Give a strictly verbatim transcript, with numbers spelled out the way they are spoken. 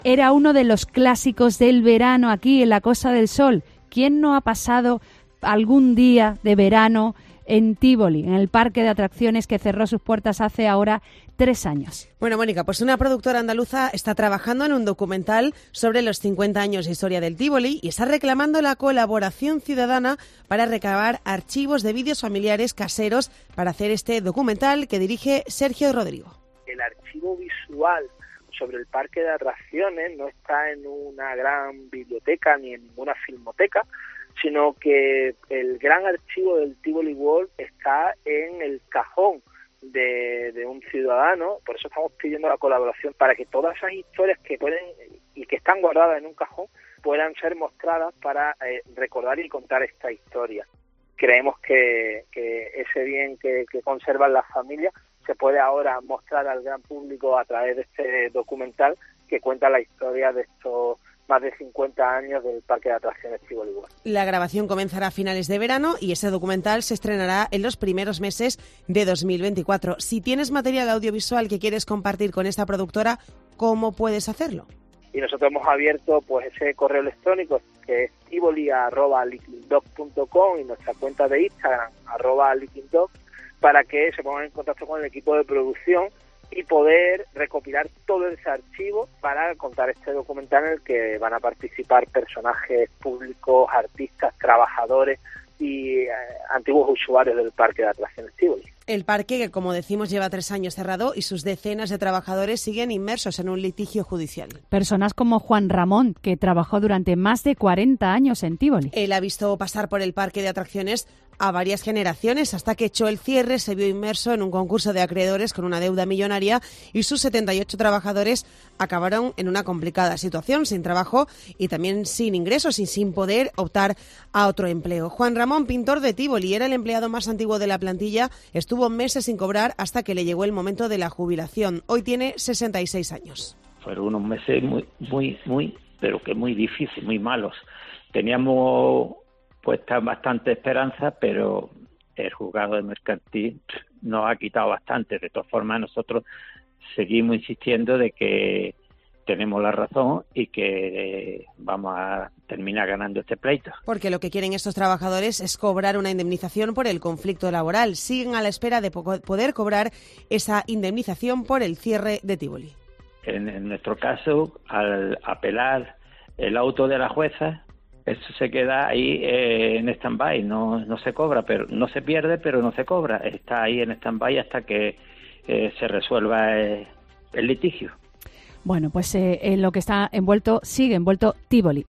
era uno de los clásicos del verano aquí en la Costa del Sol. ¿Quién no ha pasado algún día de verano en Tívoli, en el parque de atracciones que cerró sus puertas hace ahora tres años? Bueno, Mónica, pues una productora andaluza está trabajando en un documental sobre los cincuenta años de historia del Tívoli y está reclamando la colaboración ciudadana para recabar archivos de vídeos familiares caseros para hacer este documental que dirige Sergio Rodrigo. El archivo visual sobre el parque de atracciones no está en una gran biblioteca ni en ninguna filmoteca, sino que el gran archivo del Tivoli World está en el cajón de, de un ciudadano. Por eso estamos pidiendo la colaboración para que todas esas historias que pueden y que están guardadas en un cajón puedan ser mostradas para eh, recordar y contar esta historia. Creemos que, que ese bien que, que conservan las familias se puede ahora mostrar al gran público a través de este documental que cuenta la historia de estos más de cincuenta años del Parque de Atracciones Tivoli World. La grabación comenzará a finales de verano y ese documental se estrenará en los primeros meses de dos mil veinticuatro. Si tienes material audiovisual que quieres compartir con esta productora, ¿cómo puedes hacerlo? Y nosotros hemos abierto pues ese correo electrónico que es tivoli arroba liquindog punto com y nuestra cuenta de Instagram arroba liquindog para que se pongan en contacto con el equipo de producción y poder recopilar todo ese archivo para contar este documental en el que van a participar personajes públicos, artistas, trabajadores y eh, antiguos usuarios del Parque de Atracciones Tivoli. El parque, que como decimos lleva tres años cerrado y sus decenas de trabajadores siguen inmersos en un litigio judicial. Personas como Juan Ramón, que trabajó durante más de cuarenta años en Tívoli. Él ha visto pasar por el parque de atracciones a varias generaciones hasta que echó el cierre, se vio inmerso en un concurso de acreedores con una deuda millonaria y sus setenta y ocho trabajadores acabaron en una complicada situación, sin trabajo y también sin ingresos y sin poder optar a otro empleo. Juan Ramón, pintor de Tívoli, era el empleado más antiguo de la plantilla, estuvo meses sin cobrar hasta que le llegó el momento de la jubilación. Hoy tiene sesenta y seis años. Fueron unos meses muy, muy, muy, pero que muy difíciles, muy malos. Teníamos puesta bastante esperanza, pero el juzgado de mercantil nos ha quitado bastante. De todas formas, nosotros seguimos insistiendo de que tenemos la razón y que vamos a terminar ganando este pleito. Porque lo que quieren estos trabajadores es cobrar una indemnización por el conflicto laboral. Siguen a la espera de poder cobrar esa indemnización por el cierre de Tívoli. En, en nuestro caso, al apelar el auto de la jueza, eso se queda ahí eh, en stand-by, no, no se cobra, pero no se pierde, pero no se cobra. Está ahí en stand-by hasta que eh, se resuelva eh, el litigio. Bueno, pues eh, en lo que está envuelto, sigue envuelto Tívoli.